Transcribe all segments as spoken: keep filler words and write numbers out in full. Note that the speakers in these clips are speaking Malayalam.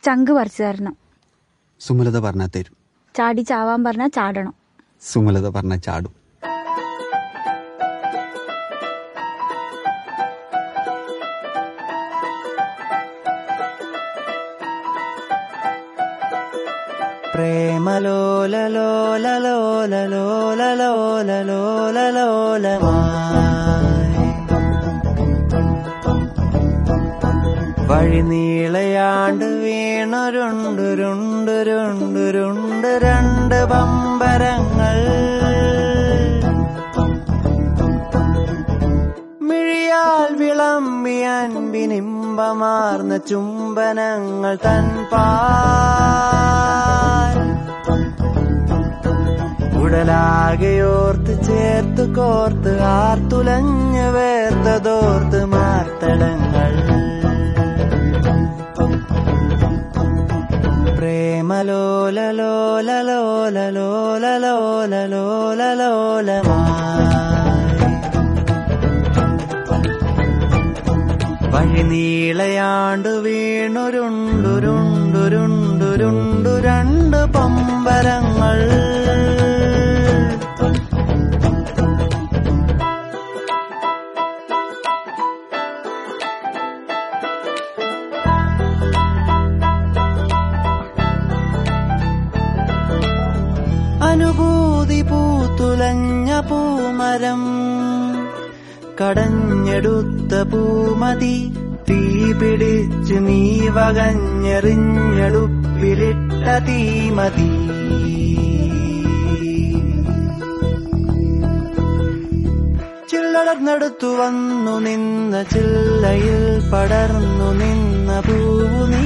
ചങ്ക് പറിച്ചു തരണം. സുമലത പറഞ്ഞാ തരും. ചാടി ചാവാൻ പറഞ്ഞാ ചാടണം. സുമലത പറഞ്ഞാ ചാടും. പ്രേമലോലലോലലോലലോലലോലലോലമായി വഴിനീളയാണ്ട് വീണുരുണ്ടുരുണ്ടുരുണ്ടുരുണ്ട് രണ്ട് പമ്പരങ്ങൾ മിഴിയാൽ വിളമ്പിയാൻ വിനിമ്പമാർന്ന ചുംബനങ്ങൾ തൻ പാൽ ഉടലാകെയോർത്ത് ചേർത്ത് കോർത്ത് ആർത്തുലഞ്ഞ് വേർത്തതോർത്ത് മാർത്തടങ്ങൾ പ്രേമലോലലോലലോലലോലലോലലോലമായി വഴിനീളയാണ്ട് വീണുരുണ്ടുരുണ്ടുരുണ്ടുരുണ്ടു രണ്ട് പമ്പരങ്ങൾ അനുഭൂതി പൂത്തുലഞ്ഞ പൂമരം കടഞ്ഞെടുത്ത പൂമതി തീ പിടിച്ച് നീ വകഞ്ഞെറിഞ്ഞെടുപ്പിലിട്ട തീമതി ചില്ലടർന്നെടുത്തു വന്നു നിന്ന ചില്ലയിൽ പടർന്നു നിന്ന പൂവു നീ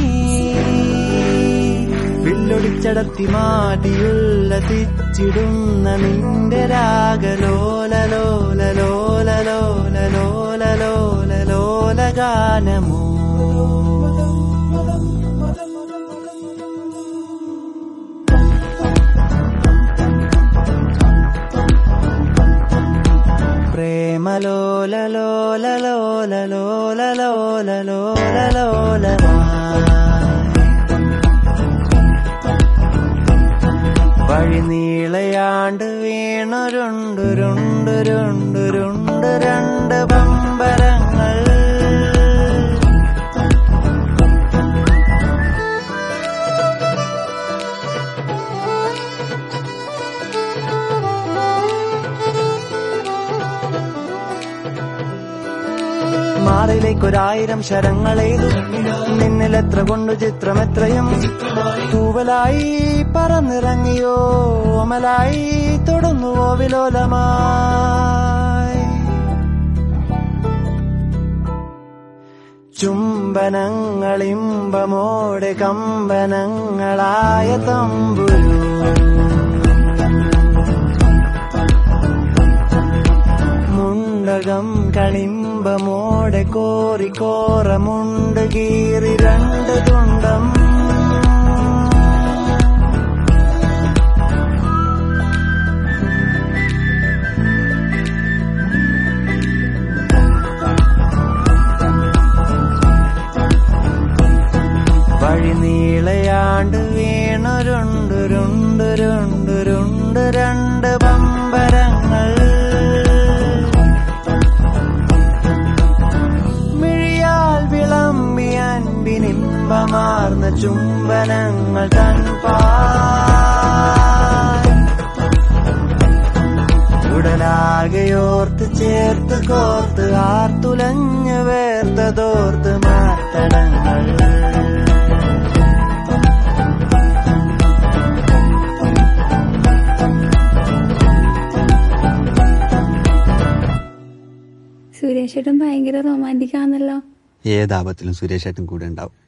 വില്ലൊടിച്ചടത്തി മാടിയുല്ലസിച്ചിടുന്ന നിന്റെ രാഗലോലലോലലോലലോലലോലലോലഗാനമോ പ്രേമലോലലോലലോലലോലലോലലോലലോലമായി വഴിനീളയാണ്ട് വീണുരുണ്ടുരുണ്ടുരുണ്ടുരുണ്ട് രണ്ട് പമ്പരങ്ങൾ മാറിലേക്കൊരായിരം ശരങ്ങളെയ്തു നിന്നിലെത്ര കൊണ്ടു ചിത്രമെത്രയും തൂവലായി പറന്നിറങ്ങിയോ ഓമലായി തൊടുന്നുവോ വിലോലമായി ചുംബനങ്ങളിമ്പമോടെ കമ്പനങ്ങളായ തമ്പുരു മുണ്ടകം കളിമ്പമോടെ കോറി കോറമുണ്ട് കീറി രണ്ട് തുണ്ടം വഴിനീളയാണ്ട് വീണുരുണ്ടുരുണ്ടുരുണ്ടുരുണ്ട് രണ്ട് പമ്പരങ്ങൾ മിഴിയാൽ വിളമ്പിയാൻ വിനിമ്പമാർന്ന ചുംബനങ്ങൾ തൻ പാൽ ഉടലാകെയോർത്ത് ചേർത്ത് കോർത്ത് ആർത്തുലഞ്ഞ് വേർത്തതോർത്ത് മാർത്തടങ്ങൾ സുരേഷേട്ടൻ ഭയങ്കര റൊമാൻറ്റിക് ആണല്ലോ. ഏതാപത്തിലും സുരേഷേട്ടൻ കൂടെ ഉണ്ടാവും.